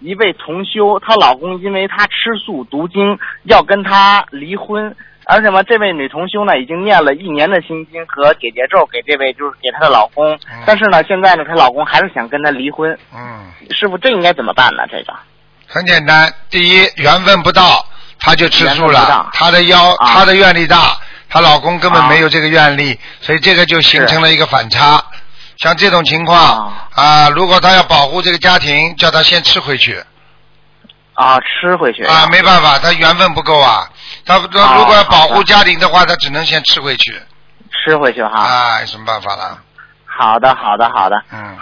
一位同修，她老公因为她吃素读经要跟她离婚，而且呢，这位女同修呢已经念了1年的心经和解结咒给这位就是给她的老公，但是呢，现在呢，她老公还是想跟她离婚。师傅，这应该怎么办呢？这个很简单，第一缘分不到，她就吃素了，她的她的愿力大，她老公根本没有这个愿力，所以这个就形成了一个反差。像这种情况如果她要保护这个家庭，叫她先吃回去。 吃回去没办法，她缘分不够啊。她如果要保护家庭的话，她只能先吃回去。 吃回去哈。 有什么办法了？ 好的。